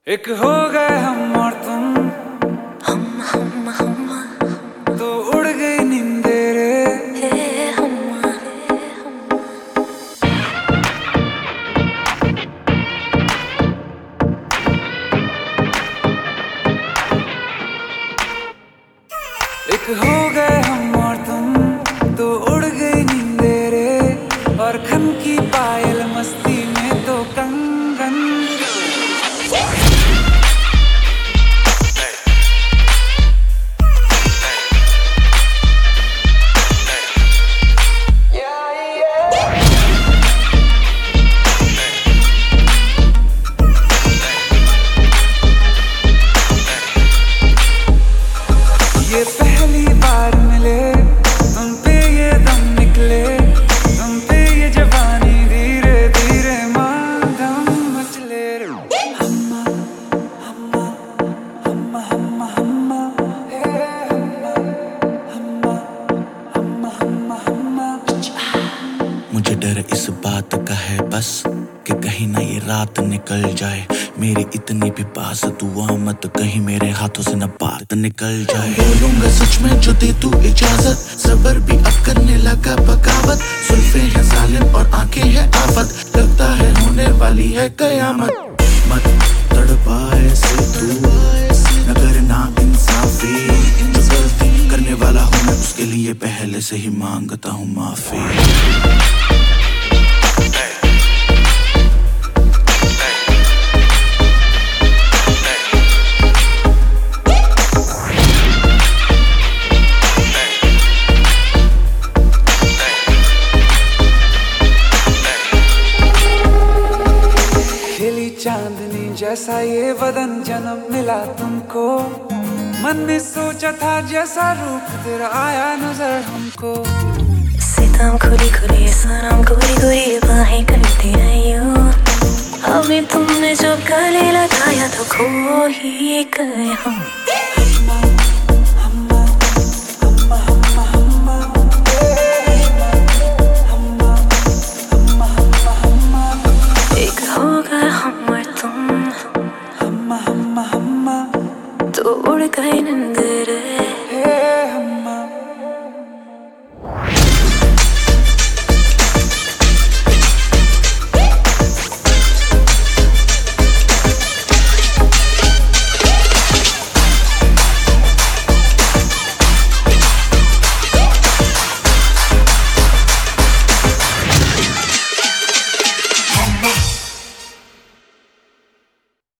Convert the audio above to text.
एक हो गए हम और तुम, हम तो उड़ गई नींदे रे। एक हो गए हम और तुम तो उड़ गई नींदे रे। और खन की पायल मस्ती में तो कंगन। ये पहली बार मिले, तुम पे ये दम निकले, तुम पे ये जवानी धीरे धीरे मांगम मचले रे। हम्मा हम्मा हम्मा हम्मा हम्मा हम्मा हम्मा हम्मा हम्मा। मुझे डर इस बात का है बस कि कहीं ना ये रात निकल जाए। मेरी इतनी भी पास दुआ मत कहीं मेरे हाथों से न बात निकल जाए। बोलूंगा सच में जो दे तू इजाजत, सबर भी अब करने लगा बगावत। सुल्फे हैं जालिम और आंखें हैं आफत, लगता है होने वाली है कयामत। मत तड़पा ऐसे तू, न करना इंसाफी। जो गलती करने वाला हूँ मैं उसके लिए पहले से ही मांगता हूँ माफी। चांदनी जैसा ये बदन जन्म मिला तुमको। मन ने सोचा था जैसा रूप तेरा आया नजर हमको। सितम खुली खुली सनम गोरी गोरी बाहें करती रहियो। हमें तुमने जो गले लगाया तो खो ही गए हम। तो उड़ गए नींद रे।